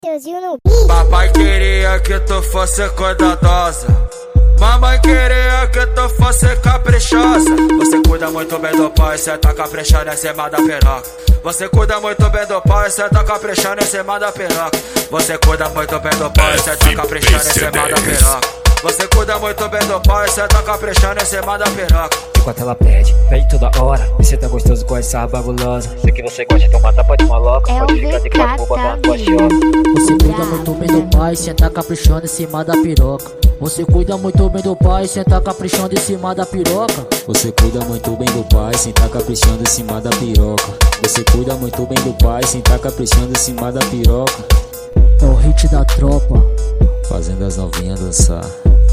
Teuzinho no beat. Papai queria que tu fosse cuidadosa, mamãe queria que tu fosse caprichosa. Você cuida muito bem do pai, cê tá caprichando em cima da piroca. Você cuida muito bem do pai, cê tá caprichando em cima da piroca. Você cuida muito bem do pai, cê tá caprichando em cima da piroca. Você cuida muito bem do pai, cê tá caprichando em cima da piroca. Enquanto ela pede toda hora, e cê tá gostoso com essa bagulosa. Sei que você gosta de tomar tapa de maloca, pode ficar de quatro, vou botar na tua chota. Você cuida muito bem do pai, cê tá caprichando em cima da piroca. Você cuida muito bem do pai, cê tá caprichando em cima da piroca. Você cuida muito bem do pai, cê tá caprichando em cima da piroca. Você cuida muito bem do pai, cê tá caprichando em cima da piroca. É o hit da tropa, fazendo as novinhas dançar.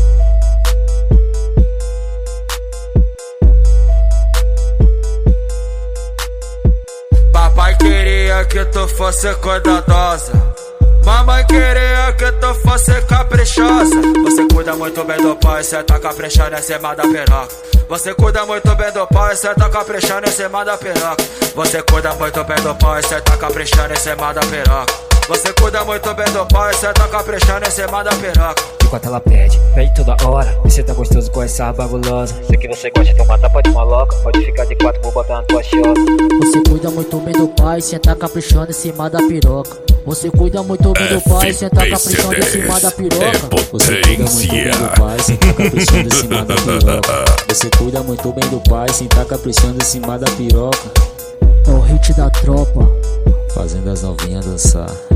Papai queria que tu fosse cuidadosa, mamãe queria que tu fosse caprichosa. Você cuida muito bem do pai, cê tá caprichando em cima da piroca. Você cuida muito bem do pai, cê tá caprichando em cima da piroca. Você cuida muito bem do pai, cê tá caprichando em cima da piroca. Você cuida muito bem do pai, cê tá caprichando em cima da piroca. Enquanto ela pede toda hora, e cê tá gostoso com essa bagulosa. Sei que você gosta de tomar tapa de maloca, pode ficar de quatro, vou botar na tua chota. Você cuida muito bem do pai, cê tá caprichando em cima da piroca. Você cuida muito bem do pai, cê tá caprichando em cima da piroca. Você cuida muito bem do pai, cê tá caprichando em cima da piroca. Você cuida muito bem do pai, cê tá caprichando em cima da piroca. É o hit da tropa, fazendo as novinhas dançar.